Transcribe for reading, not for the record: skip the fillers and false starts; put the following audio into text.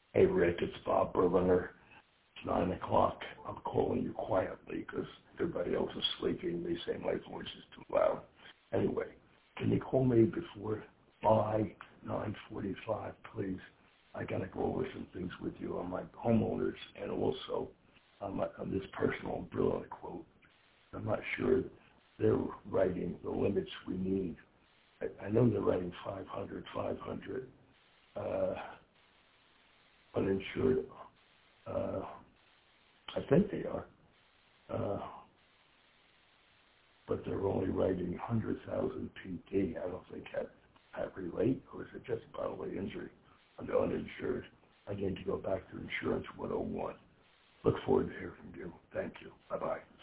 Hey, Rick, it's Bob Berliner. It's 9 o'clock. I'm calling you quietly because everybody else is sleeping. They say my voice is too loud. Anyway, can you call me by 9:45, please? I got to go over some things with you on my homeowners and also on this personal umbrella quote. I'm not sure they're writing the limits we need. I know they're writing 500, uninsured. I think they are. But they're only writing 100,000 PD. I don't think that relate, or is it just bodily injury on the uninsured? I need to go back to Insurance 101. Look forward to hearing from you. Thank you. Bye-bye.